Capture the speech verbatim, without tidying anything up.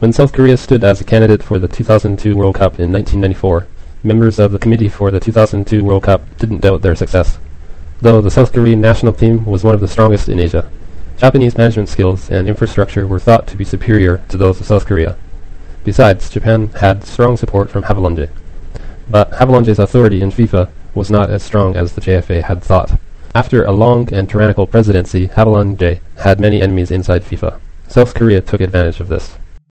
When South Korea stood as a candidate for the two thousand two World Cup in nineteen ninety-four, members of the committee for the two thousand two World Cup didn't doubt their success, though the South Korean national team was one of the strongest in Asia. Japanese management skills and infrastructure were thought to be superior to those of South Korea. Besides, Japan had strong support from Havelange. But Havelange's authority in FIFA was not as strong as the J F A had thought. After a long and tyrannical presidency, Havelange had many enemies inside FIFA. South Korea took advantage of this.